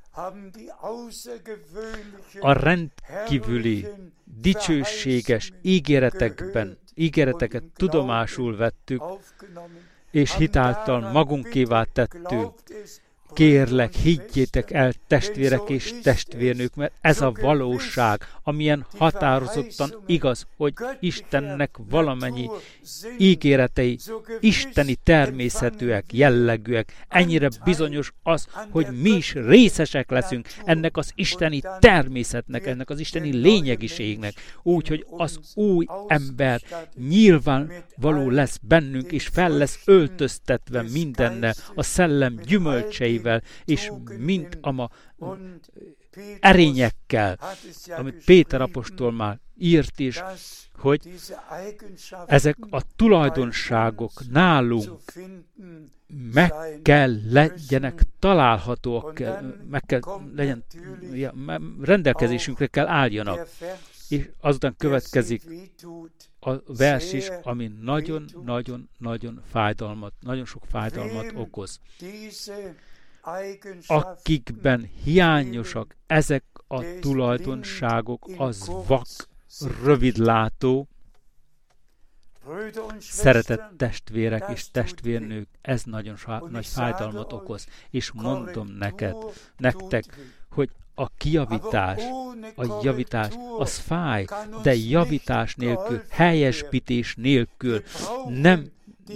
[SPEAKER 1] A rendkívüli, dicsőséges ígéretekben, ígéreteket tudomásul vettük, és hitáltal magunkévá tettük. Kérlek, higgyétek el, testvérek és testvérnők, mert ez a valóság, amilyen határozottan igaz, hogy Istennek valamennyi ígéretei isteni természetűek, jellegűek. Ennyire bizonyos az, hogy mi is részesek leszünk ennek az isteni természetnek, ennek az isteni lényegiségnek. Úgyhogy az új ember nyilvánvaló lesz bennünk, és fel lesz öltöztetve mindennel, a szellem gyümölcseivel, és mint a ma erényekkel, amit Péter apostol már írt is, hogy ezek a tulajdonságok nálunk meg kell legyenek találhatóak, meg kell legyen, ja, rendelkezésünkre kell álljanak. És azután következik a vers is, ami nagyon-nagyon-nagyon fájdalmat, nagyon sok fájdalmat okoz. Akikben hiányosak ezek a tulajdonságok, az vak, rövidlátó, szeretett testvérek és testvérnők, ez nagyon nagy fájdalmat okoz. És mondom neked, nektek, hogy a kijavítás, a javítás, az fáj, de javítás nélkül, helyesbítés nélkül nem,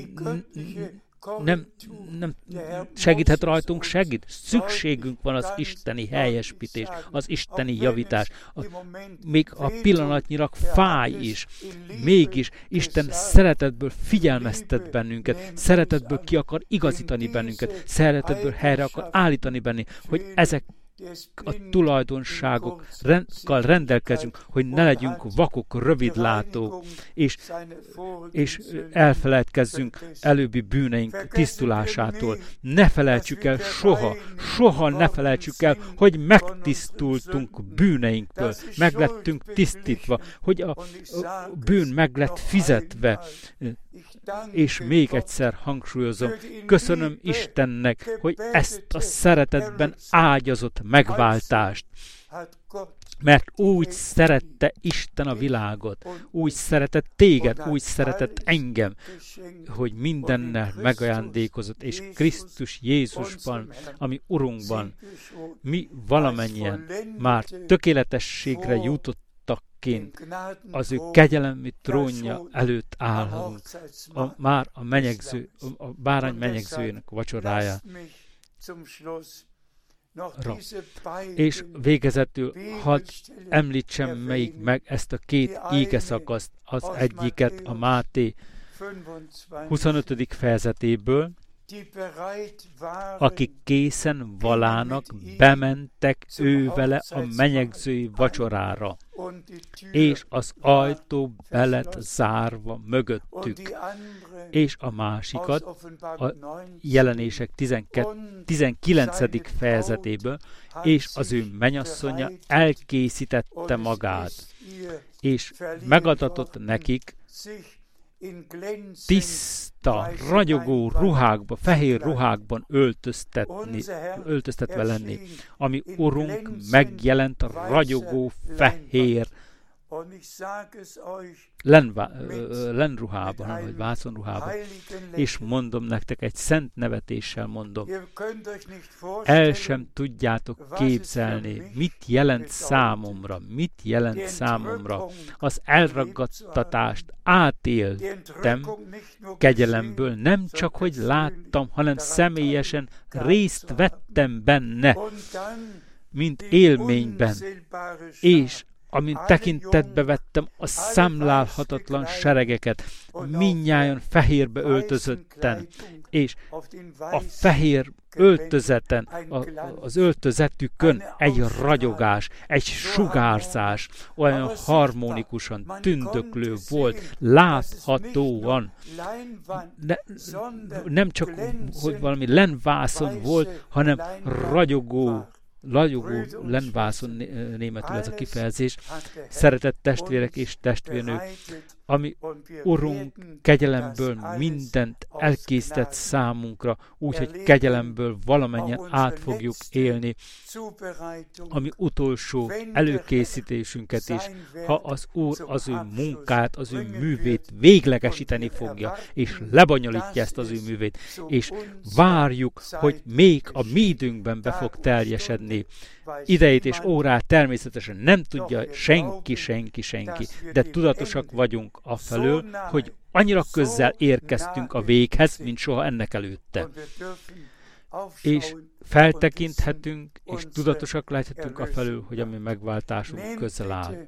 [SPEAKER 1] nem, nem segíthet rajtunk, segít. Szükségünk van az isteni helyesbítés, az isteni javítás. A, még a pillanatnyilag fáj is. Mégis Isten szeretetből figyelmeztet bennünket, szeretetből ki akar igazítani bennünket, szeretetből helyre akar állítani bennünket, hogy ezek a tulajdonságokkal rendelkezünk, hogy ne legyünk vakok, rövidlátók, és, és elfeledkezzünk előbbi bűneink tisztulásától. Ne felejtsük el soha, soha ne felejtsük el, hogy megtisztultunk bűneinktől, meg lettünk tisztítva, hogy a bűn meg lett fizetve. És még egyszer hangsúlyozom, köszönöm Istennek, hogy ezt a szeretetben ágyazott megváltást, mert úgy szerette Isten a világot, úgy szeretett téged, úgy szeretett engem, hogy mindennel megajándékozott, és Krisztus Jézusban, ami Urunkban, mi valamennyien már tökéletességre jutott, az ő kegyelmi trónja előtt állunk, a, már a menyegző, a bárány menyegzőjének vacsorájára. És végezetül hadd említsem még meg ezt a két ígeszakaszt, az egyiket a Máté huszonötödik fejezetéből, akik készen valának, bementek ő vele a menyegzői vacsorára, és az ajtó be lett zárva mögöttük, és a másikat a Jelenések tizenkilencedik fejezetéből, és az ő mennyasszonya elkészítette magát, és megadatott nekik tiszta, ragyogó ruhákba, fehér ruhákban öltöztetni, öltöztetve lenni, ami Urunk megjelent a ragyogó, fehér lenvá, lenruhában, vagy vászonruhában, és mondom nektek, egy szent nevetéssel mondom, el sem tudjátok képzelni, mit jelent számomra, mit jelent számomra. Az elragadtatást átéltem kegyelemből, nem csak, hogy láttam, hanem személyesen részt vettem benne, mint élményben, és amint tekintetbe vettem a számlálhatatlan seregeket, mindnyájan fehérbe öltözötten, és a fehér öltözeten, a, az öltözetükön egy ragyogás, egy sugárzás, olyan harmonikusan tündöklő volt, láthatóan. Ne, nem csak, hogy valami lenvászon volt, hanem ragyogó, ragyogó lenvászon, németül ez a kifejezés. Szeretett testvérek és testvérnők, ami Urunk kegyelemből mindent elkészített számunkra, úgyhogy kegyelemből valamennyien át fogjuk élni ami utolsó előkészítésünket is, ha az Úr az ő munkát, az ő művét véglegesíteni fogja, és lebonyolítja ezt az ő művét, és várjuk, hogy még a mi időnkben be fog teljesedni. Idejét és órát természetesen nem tudja senki, senki, senki, de tudatosak vagyunk afelől, hogy annyira közel érkeztünk a véghez, mint soha ennek előtte. És feltekinthetünk, és tudatosak lehetünk afelől, hogy a mi megváltásunk közel áll.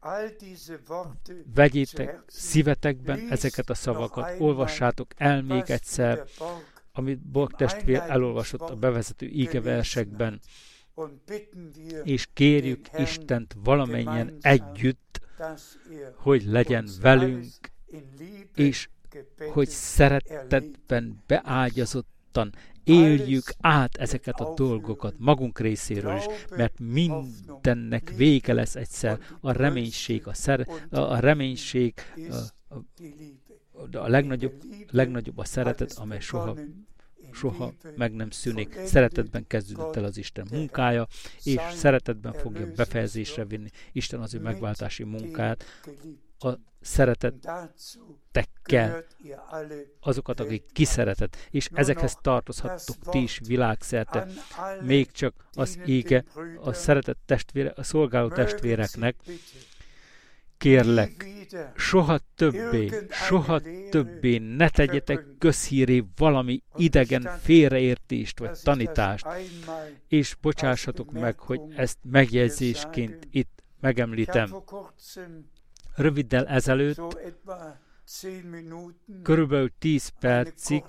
[SPEAKER 1] Vegyétek szívetekben ezeket a szavakat, olvassátok el még egyszer, amit Borg testvér elolvasott a bevezető ígeversekben, és kérjük Istent valamennyien együtt, hogy legyen velünk, és hogy szeretetben beágyazottan éljük át ezeket a dolgokat magunk részéről is, mert mindennek vége lesz egyszer. A reménység, a, szer, a reménység, a, a, a legnagyobb, legnagyobb a szeretet, amely soha soha meg nem szűnik. Szeretetben kezdődött el az Isten munkája, és szeretetben fogja befejezésre vinni Isten az ő megváltási munkát. A szeretettekkel azokat, akik kiszeretett, és ezekhez tartozhattok ti is világszerte. Még csak az ége a szeretett testvére, a szolgáló testvéreknek, kérlek, soha többé, soha többé ne tegyetek közhíré valami idegen félreértést vagy tanítást, és bocsássatok meg, hogy ezt megjegyzésként itt megemlítem. Röviddel ezelőtt körülbelül tíz percig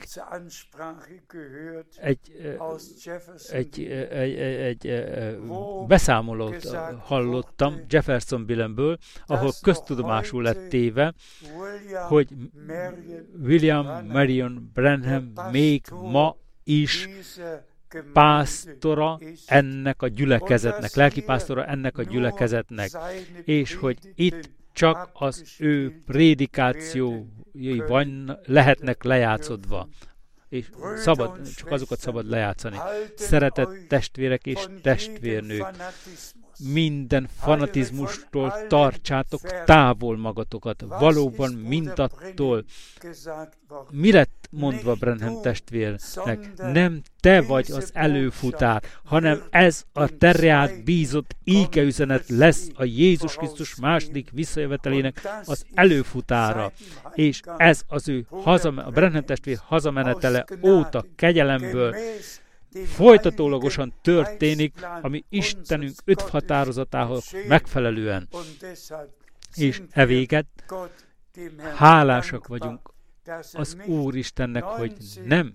[SPEAKER 1] egy, egy, egy, egy, egy beszámolót hallottam Jefferson Billenből, ahol köztudomásul lett téve, hogy William Marion Branham még ma is pásztora ennek a gyülekezetnek, lelkipásztora ennek a gyülekezetnek, és hogy itt csak az ő prédikációi van, lehetnek lejátszódva, és szabad, csak azokat szabad lejátszani. Szeretett testvérek és testvérnők, minden fanatizmustól tartsátok távol magatokat, valóban mindattól. Mi lett mondva Branham testvérnek? Nem te vagy az előfutár, hanem ez a te reád bízott ígeüzenet lesz a Jézus Krisztus második visszajövetelének az előfutára. És ez az ő hazam, a Branham testvér hazamenetele óta kegyelemből folytatólagosan történik, ami Istenünk öt határozatához megfelelően. És e véget hálásak vagyunk az Úristennek, hogy nem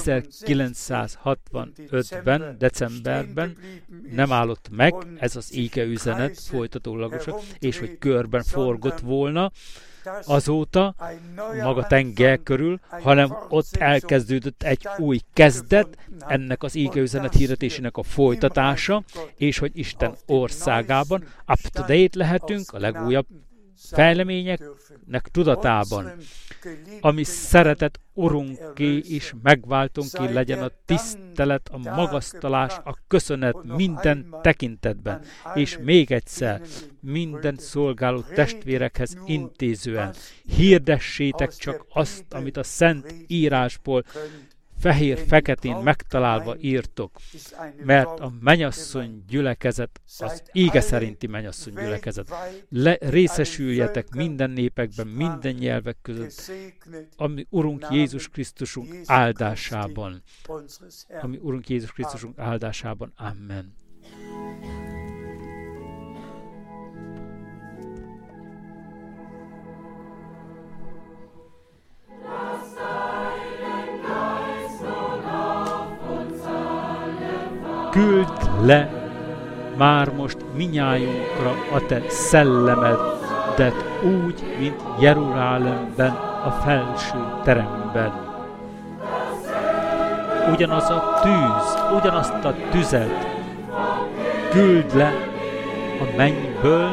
[SPEAKER 1] ezerkilencszázhatvanötben, decemberben nem állott meg ez az ége üzenet folytatólagosan, és hogy körben forgott volna azóta maga tenger körül, hanem ott elkezdődött egy új kezdet, ennek az ége üzenet hirdetésének a folytatása, és hogy Isten országában up-to-date lehetünk a legújabb fejleményeknek tudatában. Ami szeretett Urunké is megváltónké legyen a tisztelet, a magasztalás, a köszönet minden tekintetben. És még egyszer, minden szolgáló testvérekhez intézően hirdessétek csak azt, amit a Szent Írásból fehér-feketén megtalálva írtok, mert a mennyasszony gyülekezet, az íge szerinti mennyasszony gyülekezet. Le, részesüljetek minden népekben, minden nyelvek között, ami Urunk Jézus Krisztusunk áldásában. Ami Urunk Jézus Krisztusunk áldásában. Amen. Küld le már most minnyájunkra a te szellemedet úgy, mint Jeruzsálemben a felső teremben. Ugyanaz a tűz, ugyanazt a tüzet küld le a mennyből,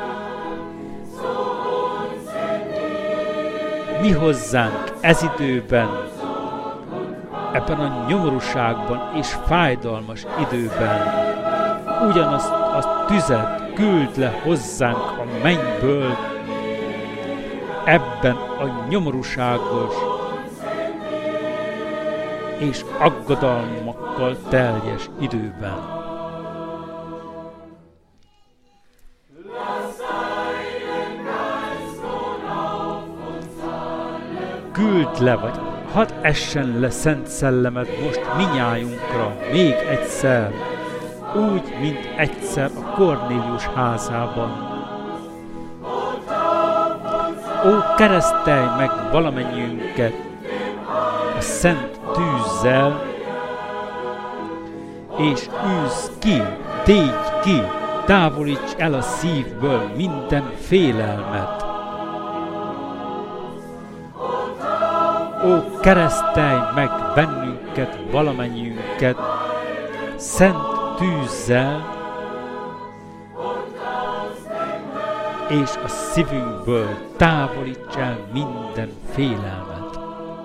[SPEAKER 1] mi hozzánk ez időben, ebben a nyomorúságban és fájdalmas időben ugyanazt a tüzet küld le hozzánk a mennyből, ebben a nyomorúságos és aggodalmakkal teljes időben. Küld le, vagy hadd essen le Szent Szellemed most minnyájunkra még egyszer, úgy, mint egyszer a Kornélius házában. Ó, keresztelj meg valamennyiünket a szent tűzzel, és űzz ki, tégy ki, távolíts el a szívből minden félelmet. Ó, keresztelj meg bennünket, valamennyiünket szent tűzzel, és a szívünkből távolíts el minden félelmet.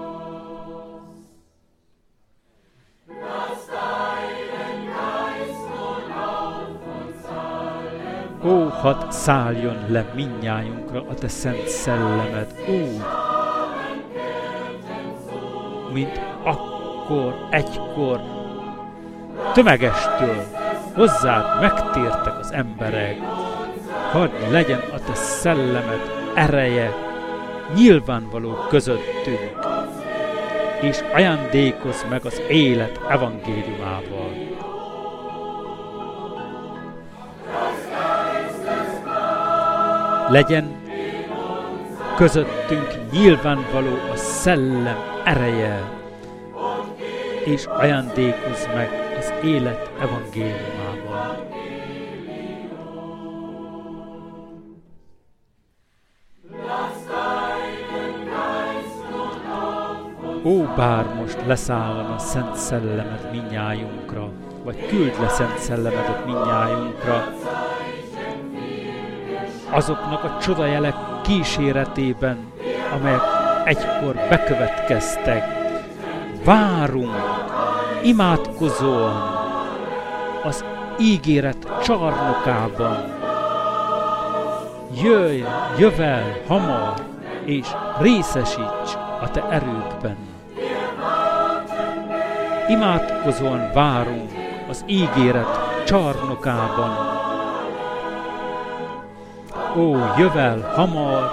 [SPEAKER 1] Ó, hadd szálljon le mindnyájunkra a te szent szellemed úgy, mint akkor, egykor, tömegestől hozzád megtértek az emberek. Hadd legyen a te szellemed ereje nyilvánvaló közöttünk, és ajándékozz meg az élet evangéliumával. Legyen közöttünk nyilvánvaló a szellem ereje, és ajándékozz meg az élet evangéliumával. Ó, bár most leszállna a Szent Szellemed mindnyájunkra, vagy küld le Szent Szellemedet mindnyájunkra, azoknak a csodajelek kíséretében, amelyek egykor bekövetkeztek. Várunk, imádkozóan, az ígéret csarnokában. Jöjj, jövel hamar, és részesíts a te erődben. Imádkozóan várunk az ígéret csarnokában. Ó, jövel hamar,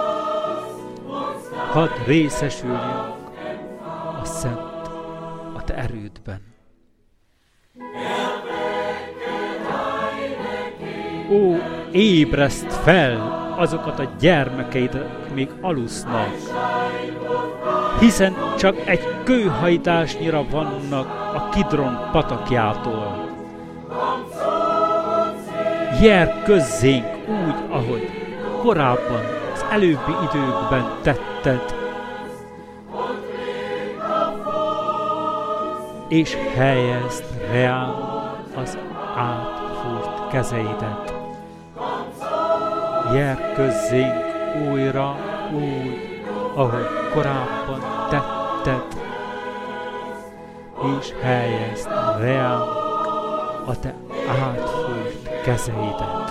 [SPEAKER 1] hadd részesüljünk a szent, a te erődben. Ó, ébreszt fel azokat a gyermekeidet, még alusznak, hiszen csak egy kőhajtásnyira vannak a Kidron patakjától. Jár közzénk úgy, ahogy korábban, az előbbi időkben tetted, és helyezd rám az átfúrt kezeidet. Jár közzénk újra úgy, ahogy korábban tetted, és helyezd rám a te átfúrt kezeidet.